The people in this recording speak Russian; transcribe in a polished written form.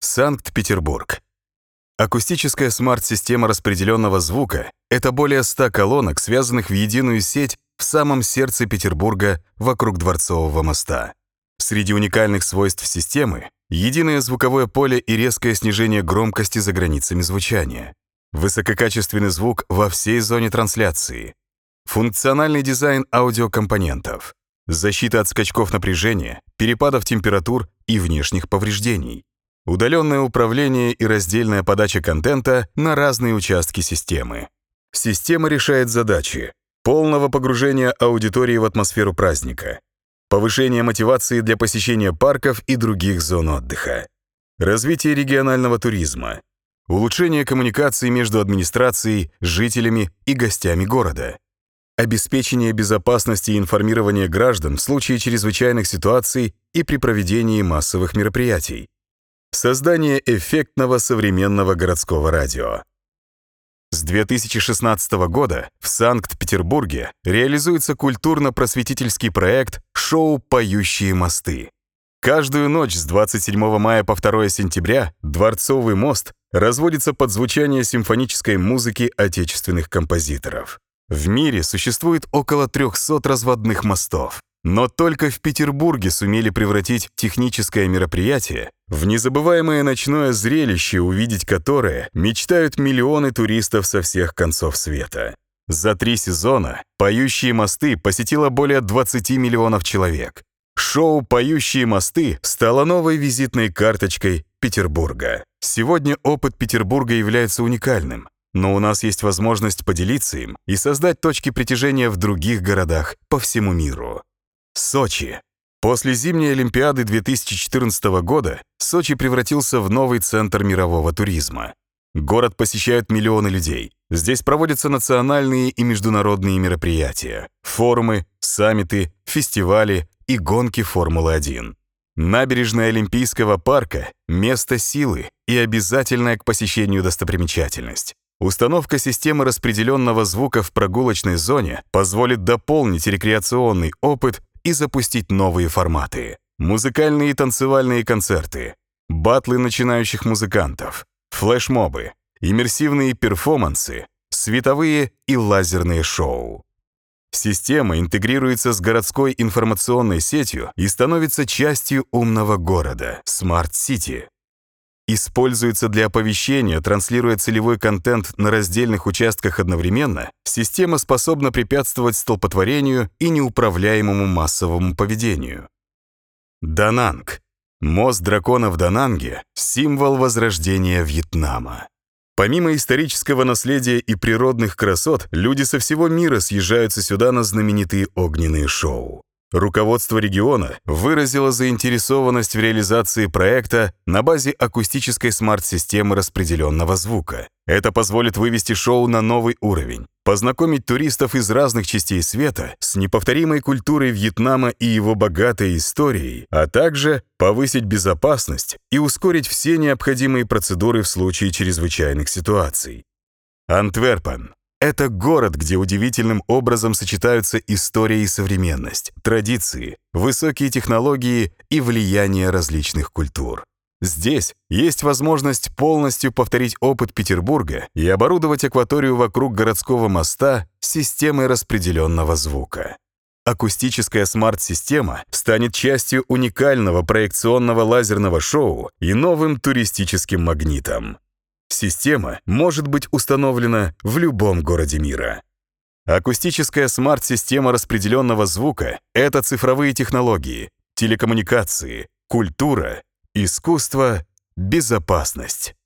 Санкт-Петербург. Акустическая смарт-система распределенного звука — это более 100 колонок, связанных в единую сеть в самом сердце Петербурга вокруг Дворцового моста. Среди уникальных свойств системы — единое звуковое поле и резкое снижение громкости за границами звучания, высококачественный звук во всей зоне трансляции, функциональный дизайн аудиокомпонентов, защита от скачков напряжения, перепадов температур и внешних повреждений, удаленное управление и раздельная подача контента на разные участки системы. Система решает задачи полного погружения аудитории в атмосферу праздника, повышения мотивации для посещения парков и других зон отдыха, развитие регионального туризма, улучшение коммуникации между администрацией, жителями и гостями города, обеспечение безопасности и информирования граждан в случае чрезвычайных ситуаций и при проведении массовых мероприятий, создание эффектного современного городского радио. С 2016 года в Санкт-Петербурге реализуется культурно-просветительский проект «Шоу «Поющие мосты». Каждую ночь с 27 мая по 2 сентября Дворцовый мост разводится под звучание симфонической музыки отечественных композиторов. В мире существует около 300 разводных мостов. Но только в Петербурге сумели превратить техническое мероприятие в незабываемое ночное зрелище, увидеть которое мечтают миллионы туристов со всех концов света. За 3 сезона «Поющие мосты» посетило более 20 миллионов человек. Шоу «Поющие мосты» стало новой визитной карточкой Петербурга. Сегодня опыт Петербурга является уникальным, но у нас есть возможность поделиться им и создать точки притяжения в других городах по всему миру. Сочи. После зимней Олимпиады 2014 года Сочи превратился в новый центр мирового туризма. Город посещают миллионы людей. Здесь проводятся национальные и международные мероприятия, форумы, саммиты, фестивали и гонки Формулы-1. Набережная Олимпийского парка — место силы и обязательная к посещению достопримечательность. Установка системы распределенного звука в прогулочной зоне позволит дополнить рекреационный опыт и запустить новые форматы. Музыкальные и танцевальные концерты, батлы начинающих музыкантов, флешмобы, иммерсивные перформансы, световые и лазерные шоу. Система интегрируется с городской информационной сетью и становится частью умного города — Smart City. Используется для оповещения, транслируя целевой контент на раздельных участках одновременно, система способна препятствовать столпотворению и неуправляемому массовому поведению. Дананг. Мост дракона в Дананге — символ возрождения Вьетнама. Помимо исторического наследия и природных красот, люди со всего мира съезжаются сюда на знаменитые огненные шоу. Руководство региона выразило заинтересованность в реализации проекта на базе акустической смарт-системы распределенного звука. Это позволит вывести шоу на новый уровень, познакомить туристов из разных частей света с неповторимой культурой Вьетнама и его богатой историей, а также повысить безопасность и ускорить все необходимые процедуры в случае чрезвычайных ситуаций. Антверпен. Это город, где удивительным образом сочетаются история и современность, традиции, высокие технологии и влияние различных культур. Здесь есть возможность полностью повторить опыт Петербурга и оборудовать акваторию вокруг городского моста системой распределенного звука. Акустическая смарт-система станет частью уникального проекционного лазерного шоу и новым туристическим магнитом. Система может быть установлена в любом городе мира. Акустическая смарт-система распределенного звука — это цифровые технологии, телекоммуникации, культура, искусство, безопасность.